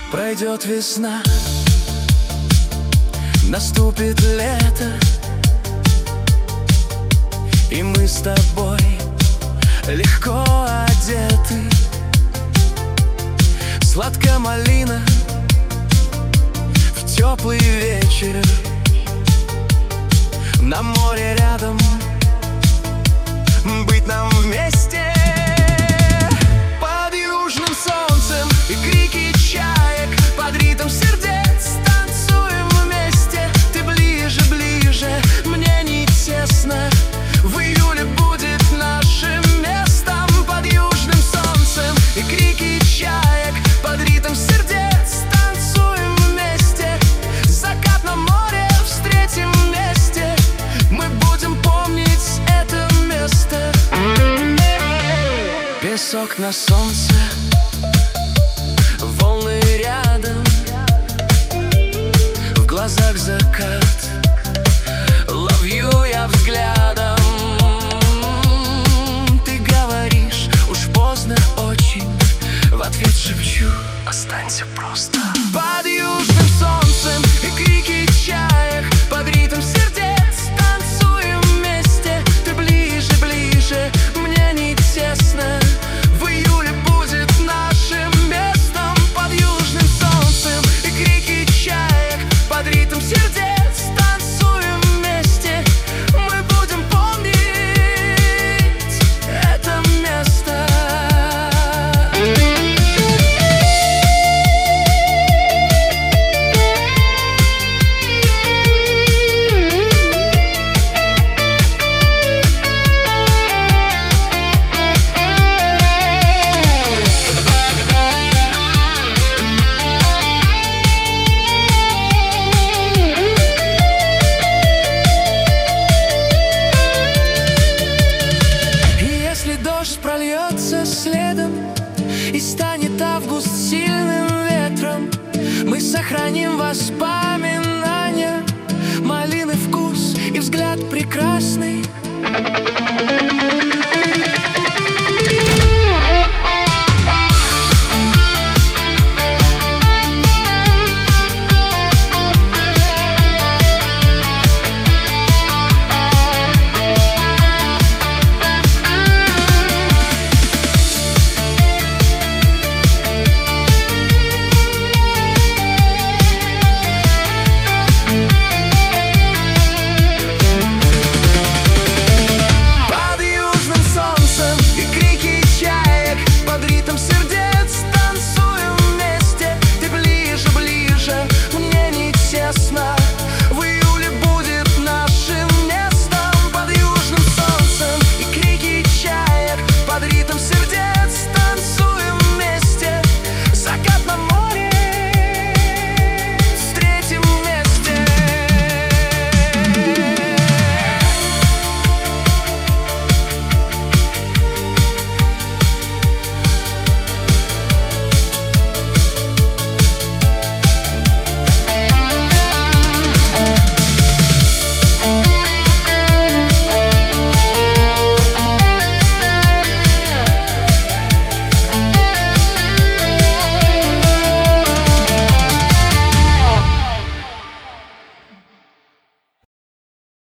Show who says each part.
Speaker 1: Пройдет весна, наступит лето, и мы с тобой легко одеты. Сладкая малина в теплый вечер, на море рядом, быть нам вместе. Под южным солнцем и крики чаек, под ритм сердец танцуем вместе. Ты ближе, ближе, мне не тесно, в июле будет нашим местом. Под южным солнцем и крики чаек, под ритм сердец танцуем вместе. Закат на море встретим вместе, мы будем помнить это место. Песок на солнце, волны рядом, в глазах закат, ловлю я взглядом. Ты говоришь, уж поздно очень, в ответ шепчу, останься просто. Под южным солнцем и крики чаек, под ритм сердец танцуем вместе. Ты ближе, ближе, мне не тесно, в июле будет нашим местом. Под южным солнцем и крики чаек, под ритм сердец танцуем вместе. Мы будем помнить это место. Дождь прольется следом, и станет август сильным ветром, мы сохраним воспоминания, малины вкус и взгляд прекрасный.